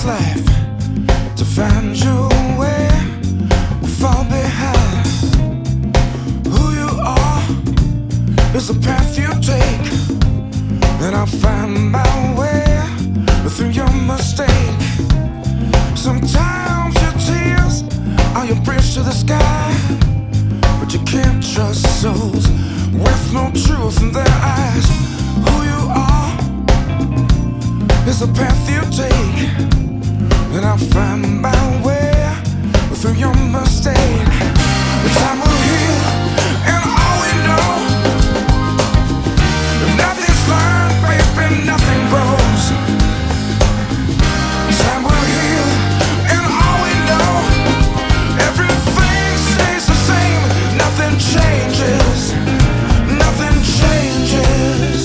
life to find you where we fall behind. Who you are is the path you take, and I'll find my way through your mistake. Sometimes your tears are your bridge to the sky, but you can't trust souls with no truth in their eyes. Who you are is the path you take, and I'll find my way through your mistake. The time will heal, and all we know, if nothing's learned, baby, nothing grows. Time will heal, and all we know, everything stays the same. Nothing changes, nothing changes.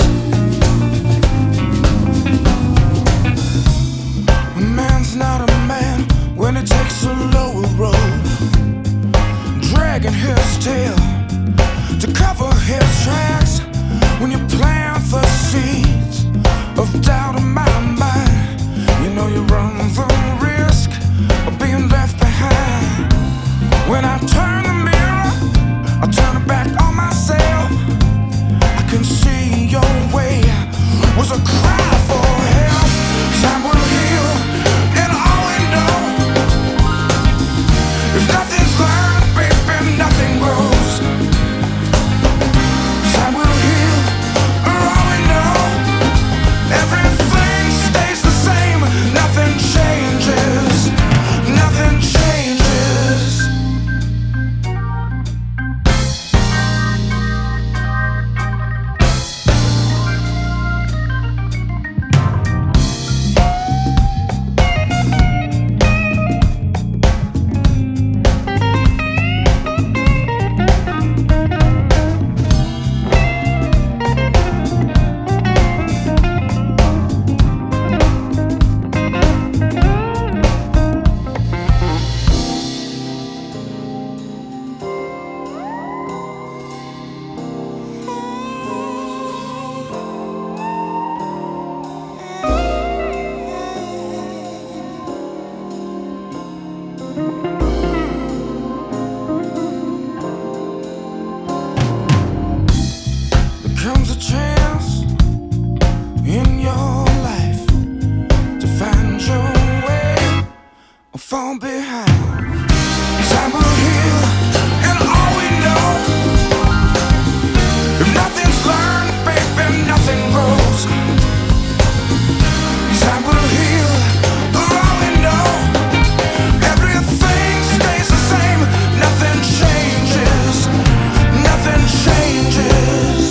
A man's not a man when he takes a lower road, dragging his tail to cover his tracks. When you plant the seeds of doubt in my mind, you know you run the risk of being left behind. When I turn the mirror, I turn it back on myself. I can see your way was a cry for help. Time will heal, and all we know, if nothing's learned, baby, nothing grows. Time will heal, and all we know, everything stays the same. Nothing changes, nothing changes. There comes a chance in your life to find your way or fall behind. Time will heal, and all we know, if nothing's learned, baby, nothing grows. Time will heal, and all we know, everything stays the same. Nothing changes, nothing changes.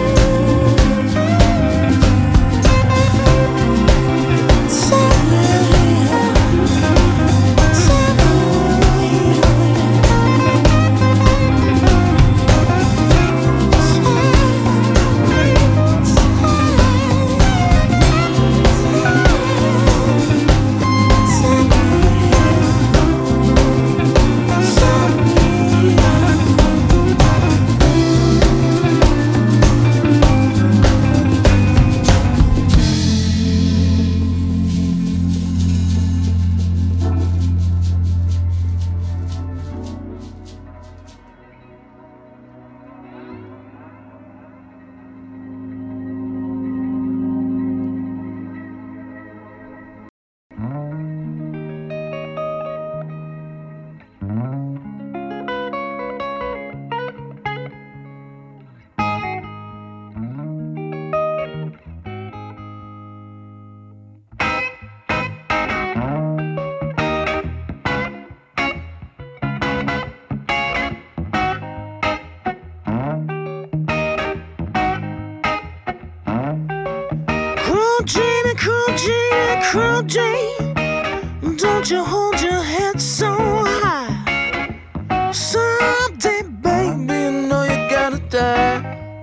Cruel Jane, don't you hold your head so high. Someday, baby, you know you gotta die.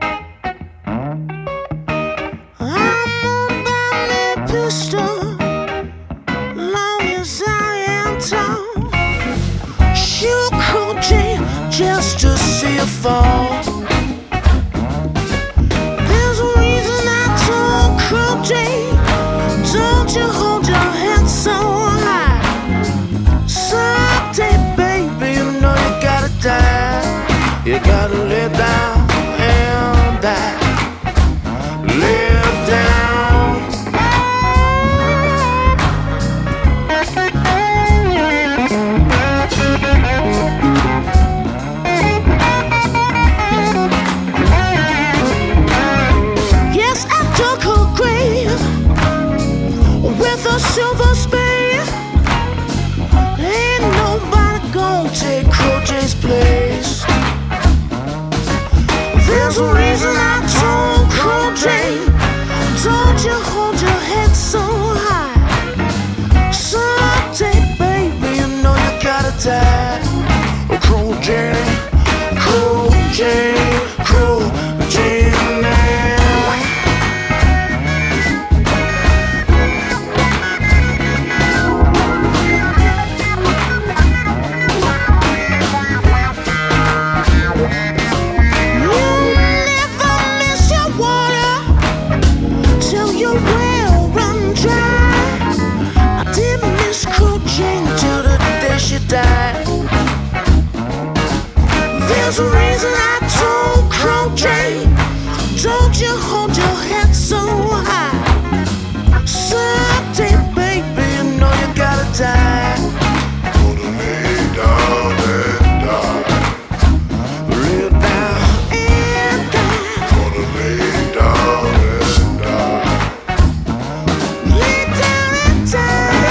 I'm gonna buy me a pistol, long as I am tall. Shoot Cruel Jane just to see her fall. There's a reason I told Cruel Jane, don't you hold your head so high. die. There's a reason I told Crow Jay, don't you hold your head so high. Someday, baby, you know you gotta die. Gonna lay down and die. Lay down and die. Gonna lay down and die. Lay down and die.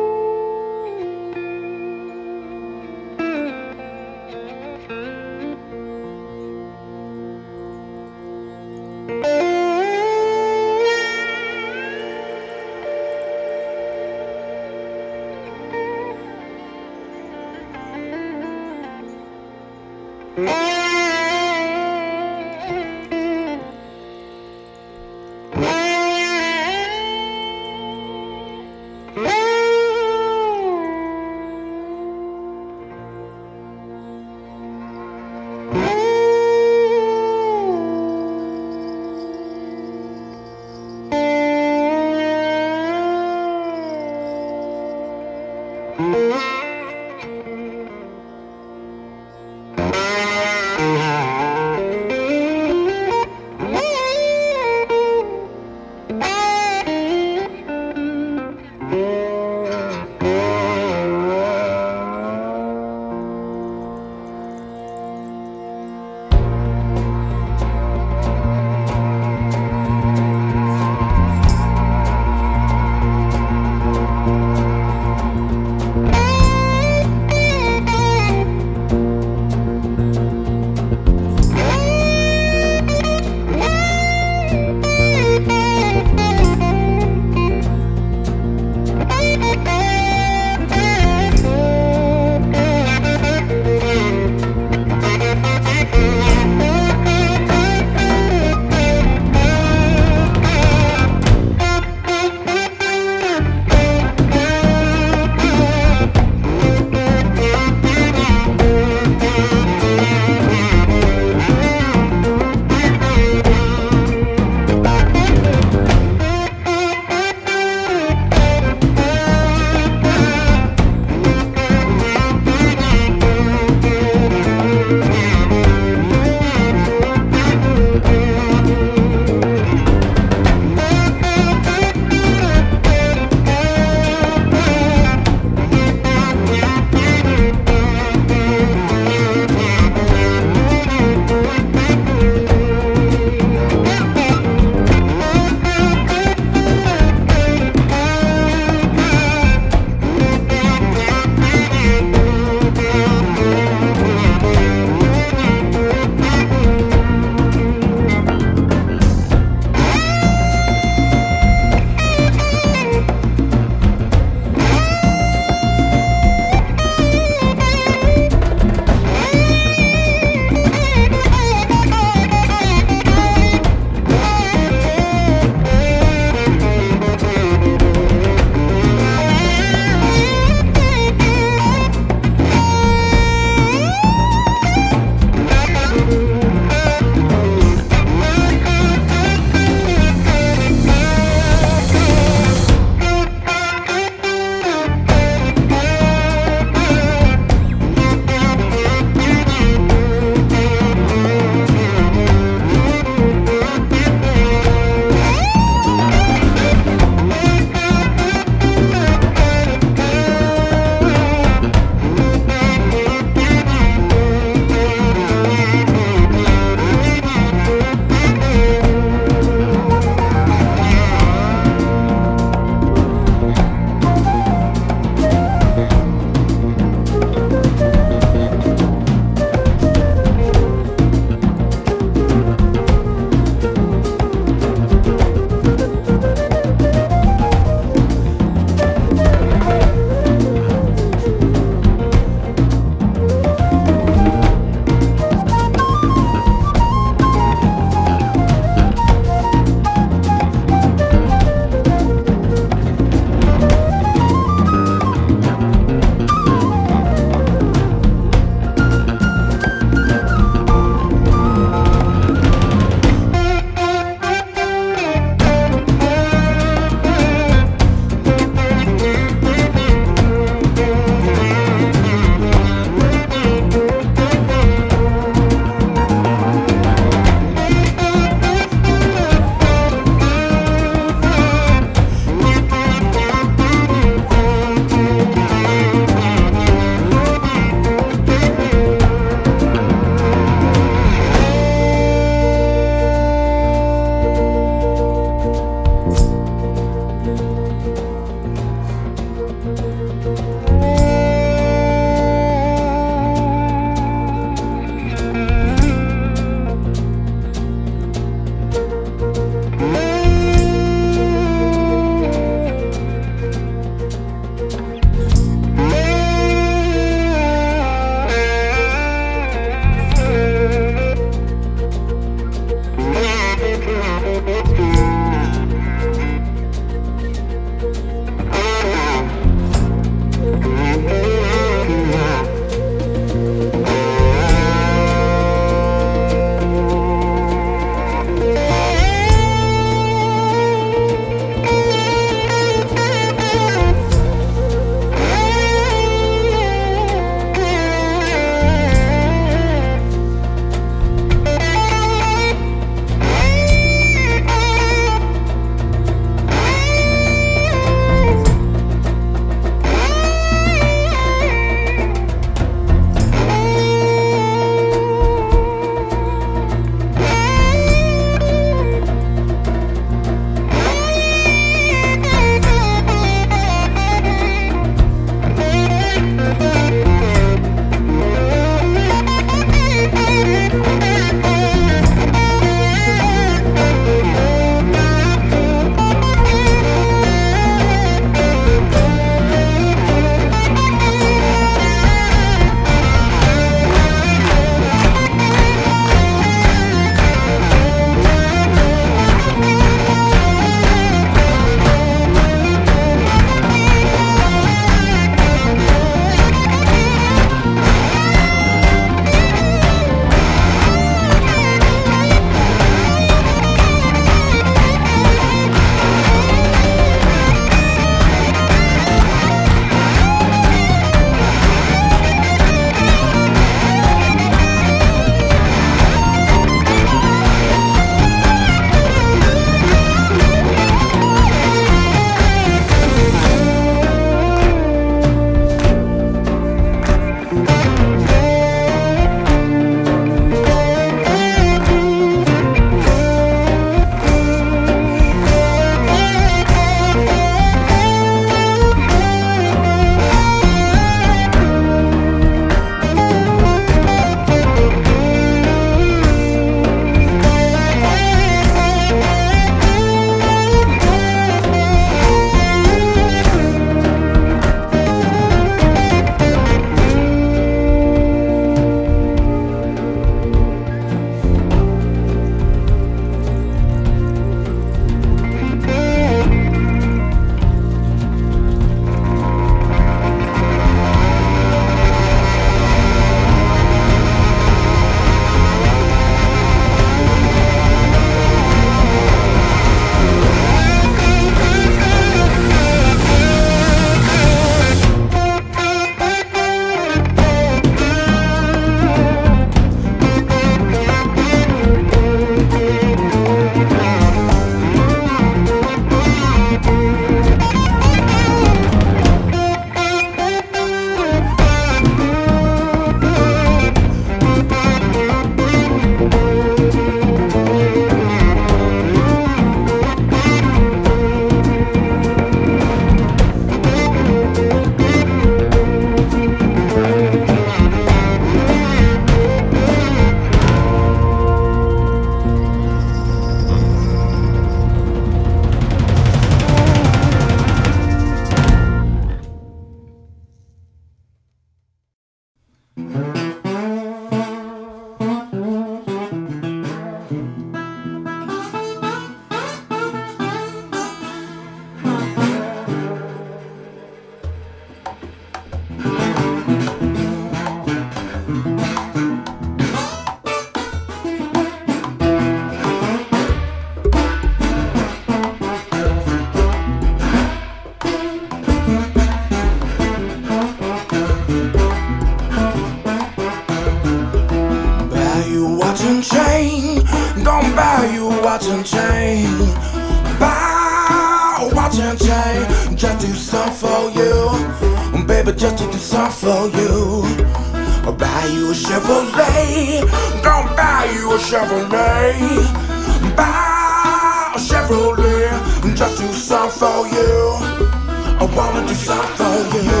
just to do something for you. I'll buy you a Chevrolet. Gonna buy you a Chevrolet. Buy a Chevrolet. Just do something for you. I wanna do something for you.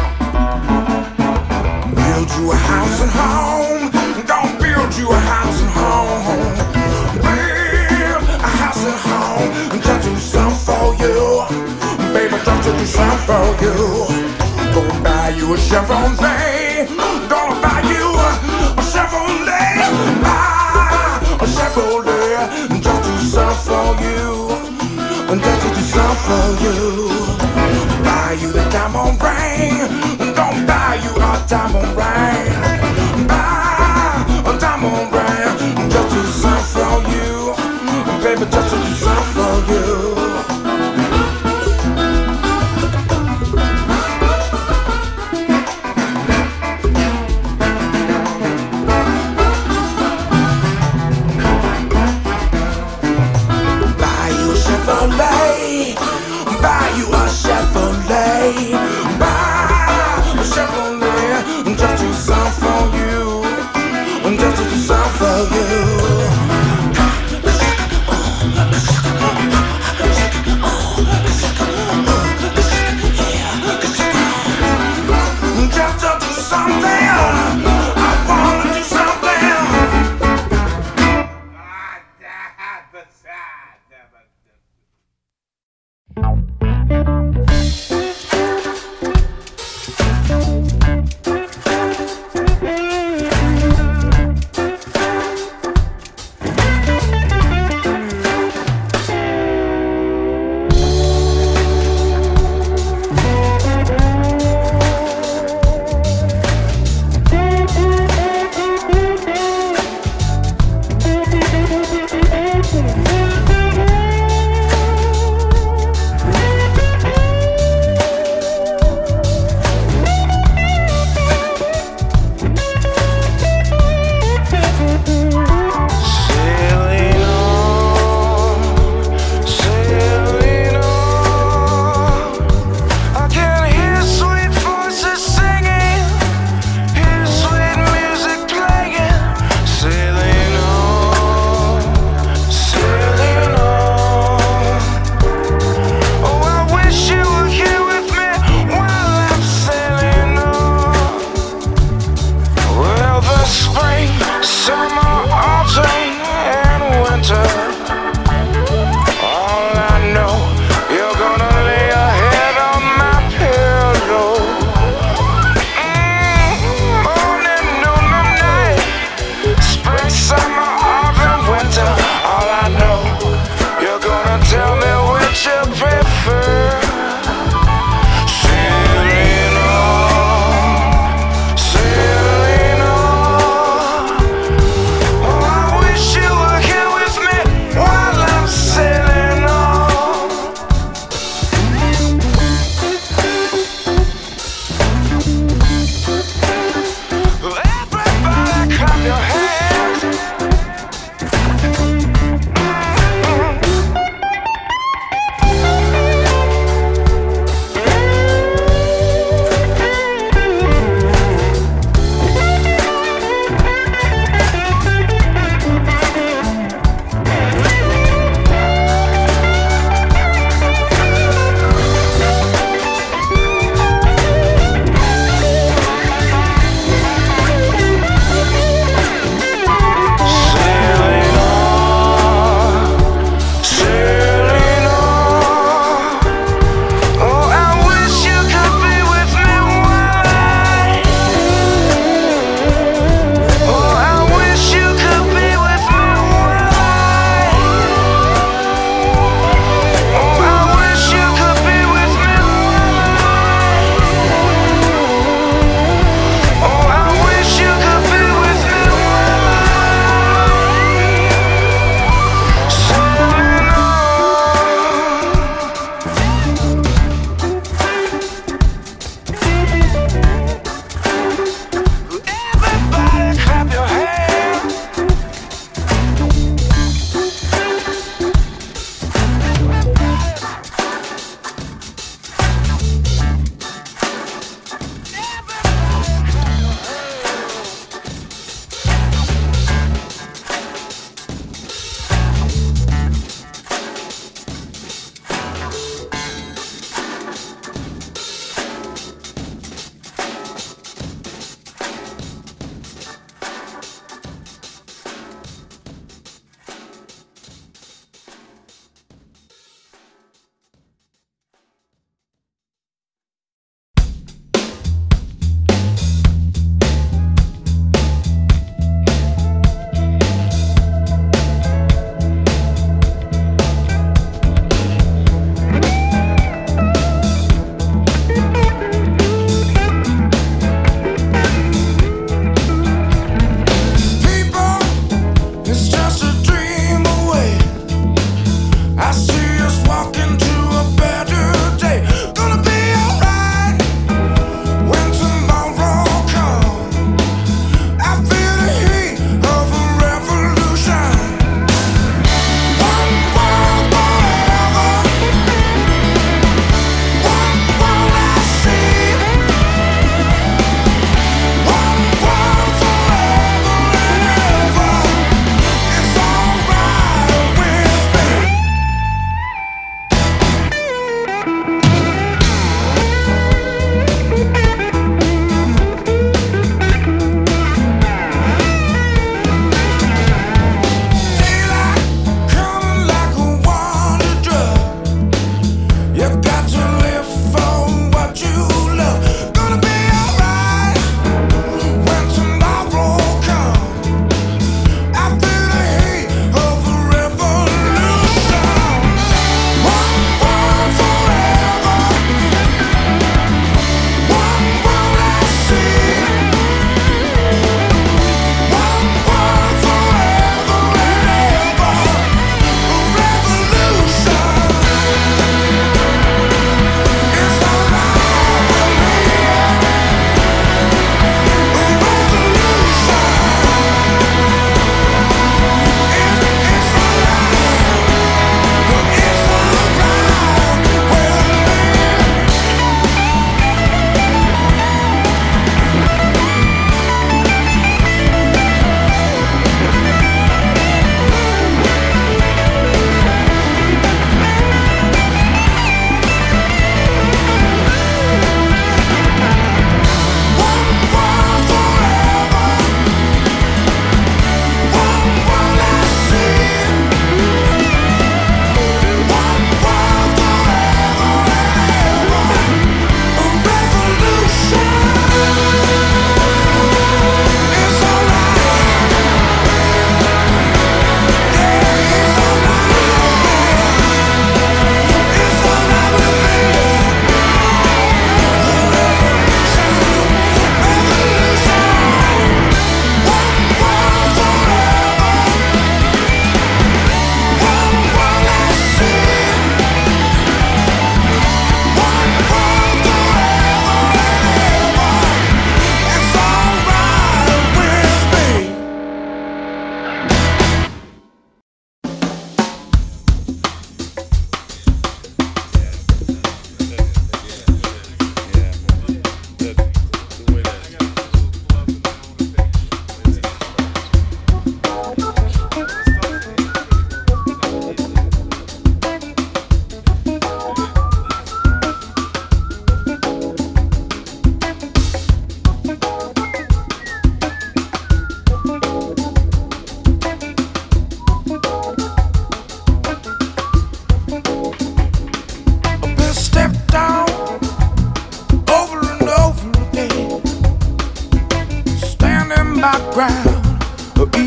Build you a house and home. Gonna build you a house and home. Build a house and home. Just do something for you. Baby, just to do something for you. Gonna buy you a Chevrolet. Gonna buy you a Chevrolet. Buy a Chevrolet. Just do something for you. Just to do something for you. Buy you the diamond ring. Gonna buy you a diamond ring. Buy a diamond ring. Just to do something for you. Baby, just to do something for you. Buy you a Chevrolet. Buy a Chevrolet. Just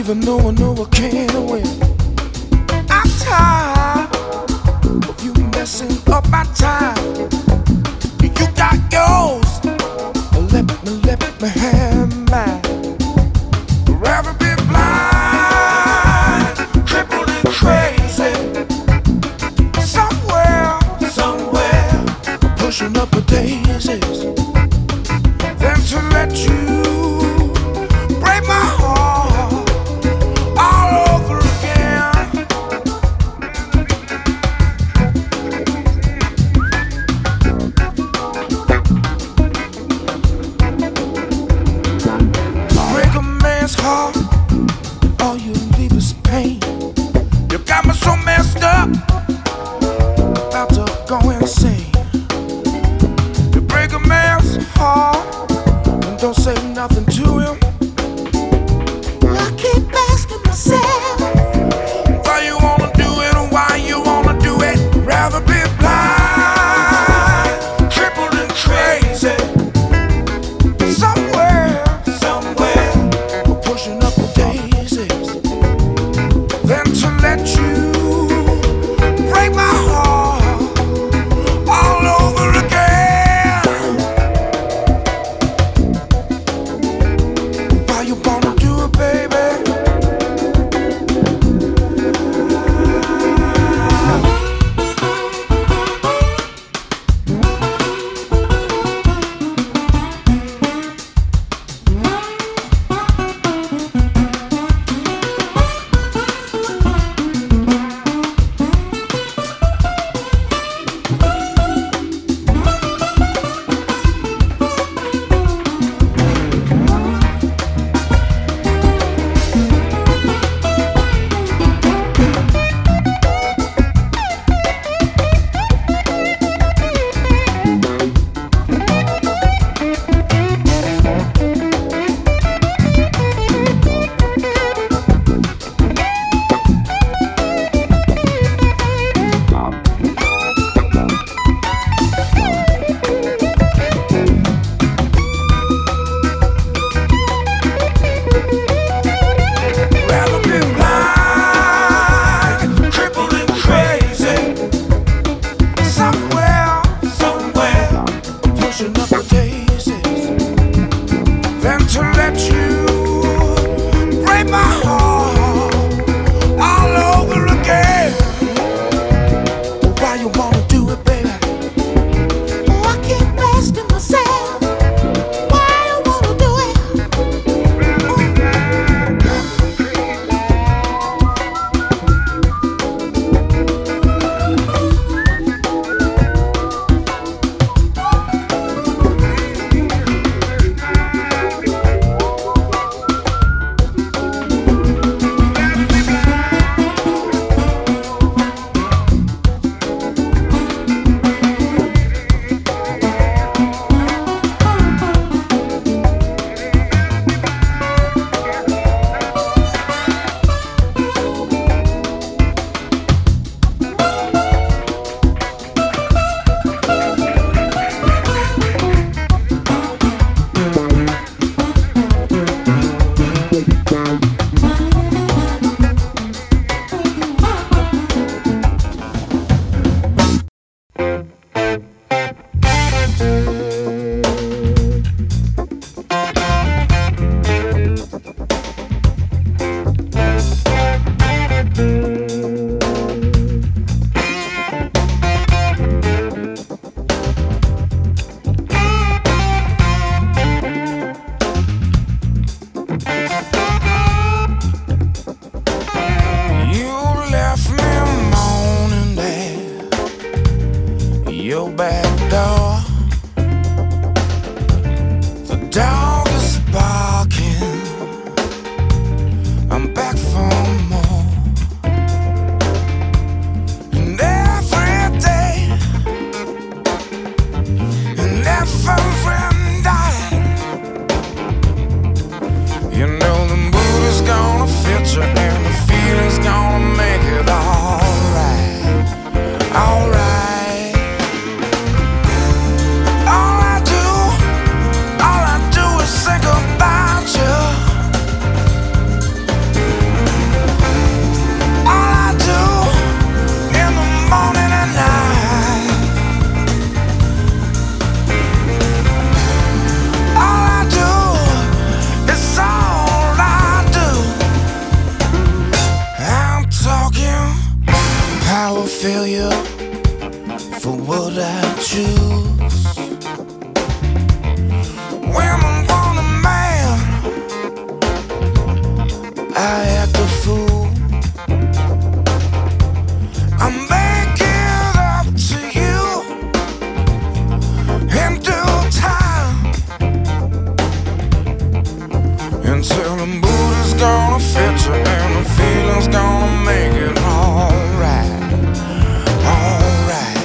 even though I know I can't win. I'm tired of you messing up my time. You got yours, let me have mine. Rather be blind, crippled and crazy. Somewhere, pushing up the daisies. Then to let you break my heart all over again. Break a man's heart, all you leave is pain. You got me so messed up, about to go insane. You break a man's heart and don't say nothing to him. I keep asking myself, Why you wanna do it and why you wanna do it? Rather be blind, crippled and crazy. Somewhere, we're pushing up the daisies. Then to let you break my heart all over again. Why you wanna do it, baby? Rather be blind, crippled and crazy. Somewhere, pushing up the daisies. Then to let you break my heart all over again. Why you wanna do it, baby? I keep asking myself, why I wanna do it. You left me moaning there, your back door. The dog is barking, I'm back for more. And every day, and every night, you know the mood is gonna fit you and the feeling's gonna make it alright. Alright. All I do is think about you. until the mood is gonna fit you and the feeling's gonna make it alright, alright.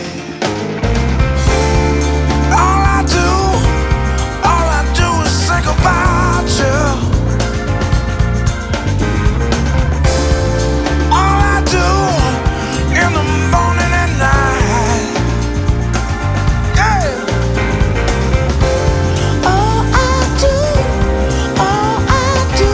All I do is think about you. All I do in the morning and night. Yeah. All I do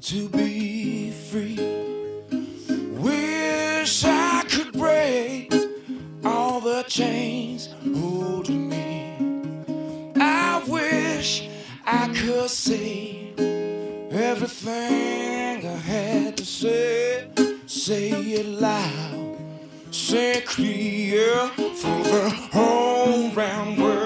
to be free. Wish I could break all the chains holding me. I wish I could say everything I had to say. Say it loud, say it clear for the whole round world.